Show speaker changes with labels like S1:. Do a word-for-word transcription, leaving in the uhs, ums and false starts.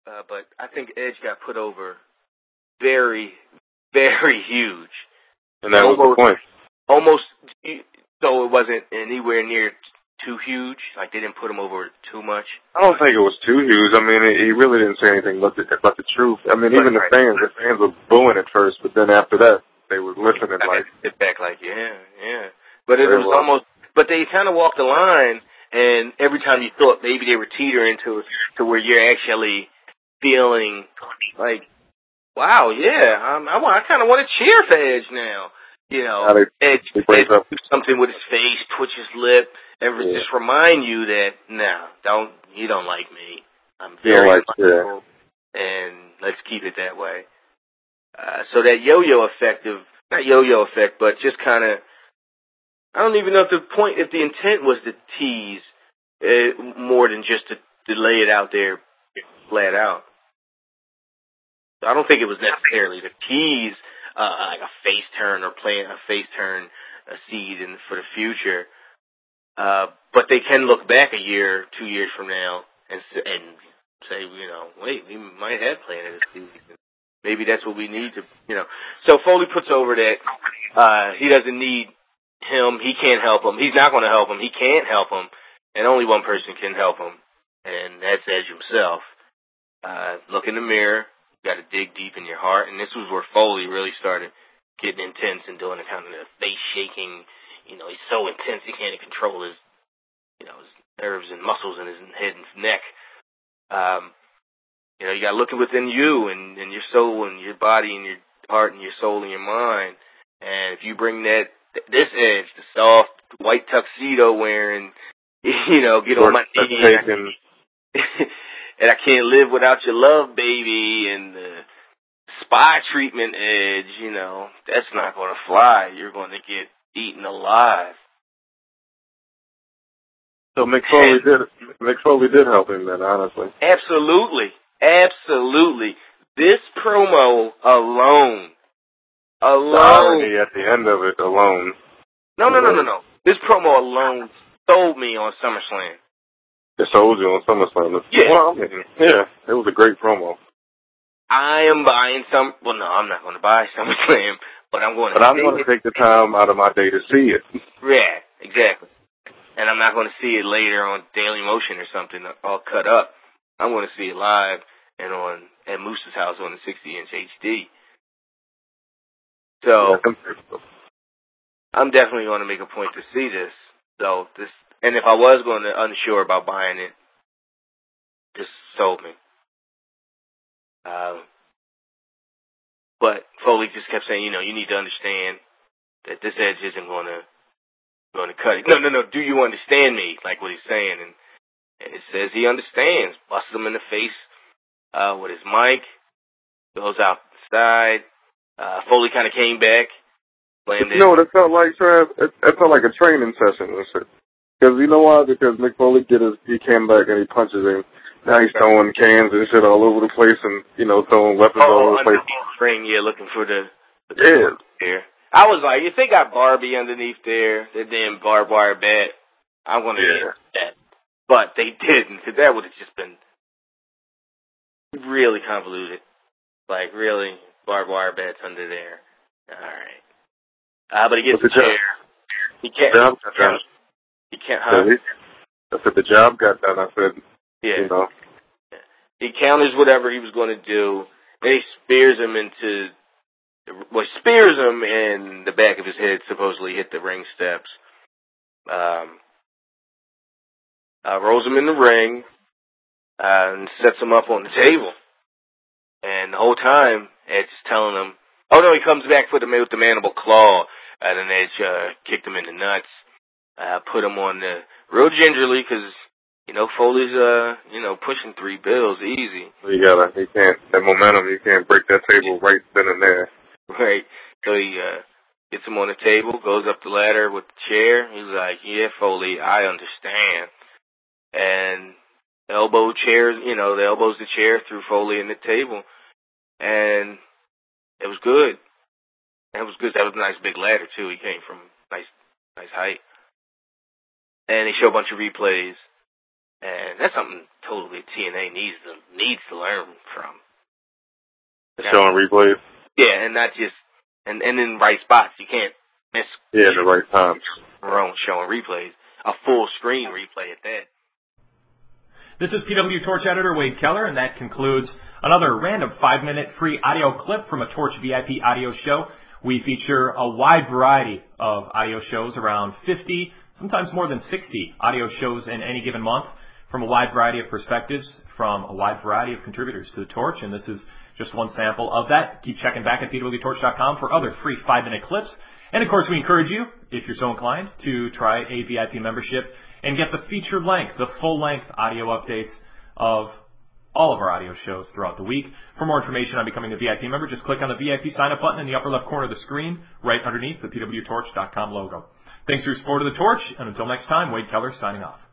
S1: uh, but I think Edge got put over very, very huge.
S2: And that
S1: almost,
S2: was the point.
S1: Almost, so it wasn't anywhere near too huge. Like, they didn't put him over too much.
S2: I don't think it was too huge. I mean, he really didn't say anything but the, but the truth. I mean, even the fans, the fans were booing at first, but then after that, they were listening like...
S1: Sit back like, yeah, yeah. But it was well. almost... But they kind of walked the line, and every time you thought maybe they were teetering to, to where you're actually feeling like, wow, yeah, um, I, I kind of want to cheer for Edge now. You know,
S2: they,
S1: Edge,
S2: they
S1: Edge
S2: up.
S1: do something with his face, twitch his lip, and yeah. just remind you that, no, don't, you don't like me. I'm very
S2: like,
S1: likable, yeah. and let's keep it that way. Uh, so that yo-yo effect of, not yo-yo effect, but just kind of, I don't even know if the point, if the intent was to tease uh, more than just to, to lay it out there flat out. I don't think it was necessarily to tease uh, like a face turn or plant a face turn a seed in, for the future. Uh, but they can look back a year, two years from now and and say, you know, wait, we might have planted a seed. Maybe that's what we need to, you know. So Foley puts over that uh, he doesn't need him. He can't help him. He's not going to help him. He can't help him. And only one person can help him, and that's Edge himself. Uh, look in the mirror. You got to dig deep in your heart. And this was where Foley really started getting intense and doing the kind of the face shaking. You know, he's so intense he can't control his, you know, his nerves and muscles in his head and neck. Um, you know, you got to look within you and, and your soul and your body and your heart and your soul and your mind. And if you bring that, this Edge, the soft white tuxedo wearing, you know, get on my knee. And I can't live without your love, baby, and the spy treatment Edge, you know, that's not going to fly. You're going to get eaten alive.
S2: So Mick Foley did, Mick Foley did help him then, honestly.
S1: Absolutely. Absolutely. This promo alone, alone.
S2: The irony at the end of it alone.
S1: No, no, no, no, no. This promo alone sold me on SummerSlam.
S2: It sold you on SummerSlam.
S1: Yeah.
S2: Well, yeah, it was a great promo.
S1: I am buying some. Well, no, I'm not going to buy SummerSlam, but I'm going to.
S2: But I'm going to take the time out of my day to see it.
S1: Yeah, exactly. And I'm not going to see it later on Daily Motion or something all cut up. I'm going to see it live and on at Moose's house on the sixty inch H D. So
S2: yeah.
S1: I'm definitely going to make a point to see this. So this, and if I was going to unsure about buying it, this sold me. Um, but Foley just kept saying, you know, you need to understand that this Edge isn't going to going to cut it. No, no, no. Do you understand me? Like what he's saying, and, and it says he understands. Busted him in the face uh, with his mic. Goes outside. Uh, Foley kind of came back.
S2: You know what it felt like, Trav? It, it felt like a training session. Because you know why? Because Mick Foley did his, he came back and he punches him. Now he's throwing cans and shit all over the place and, you know, throwing weapons
S1: oh,
S2: all over the place.
S1: Ring, yeah, looking for the, the
S2: yeah.
S1: Here. I was like, if they got Barbie underneath there, the damn barbed wire bat, I'm going to
S2: yeah.
S1: get that. But they didn't, because that would have just been really convoluted. Like, really, barbed wire bats under there. All right. Uh, but he gets the chair. He can't.
S2: Job
S1: He can't. He can't huh?
S2: I said the job got done. I said,
S1: yeah.
S2: you know.
S1: He counters whatever he was going to do. Then he spears him into, well, spears him and the back of his head supposedly hit the ring steps. Um, uh, rolls him in the ring uh, and sets him up on the table. And the whole time, Ed's telling him, oh no, he comes back with the, with the mandible claw. And then Edge uh, kicked him in the nuts, uh, put him on the real gingerly because, you know, Foley's, uh, you know, pushing three bills easy.
S2: You gotta, you can't, that momentum, you can't break that table right then and there.
S1: Right. So he uh, gets him on the table, goes up the ladder with the chair. He's like, yeah, Foley, I understand. And elbow chairs, you know, the elbows the chair through Foley in the table. And it was good. That was good. That was a nice big ladder, too. He came from nice, nice height. And they show a bunch of replays. And that's something totally T N A needs to needs to learn from.
S2: Showing replays.
S1: Yeah, and not just and and in right spots. You can't miss.
S2: Yeah, the right times.
S1: Wrong showing replays, a full screen replay at that.
S3: This is P W Torch editor Wade Keller, and that concludes another random five-minute free audio clip from a Torch V I P audio show. We feature a wide variety of audio shows, around fifty, sometimes more than sixty audio shows in any given month, from a wide variety of perspectives, from a wide variety of contributors to the Torch, and this is just one sample of that. Keep checking back at P W Torch dot com for other free five-minute clips. And, of course, we encourage you, if you're so inclined, to try a V I P membership and get the feature-length, the full-length audio updates of all of our audio shows throughout the week. For more information on becoming a V I P member, just click on the V I P sign-up button in the upper left corner of the screen, right underneath the P W Torch dot com logo. Thanks for your support of the Torch, and until next time, Wade Keller signing off.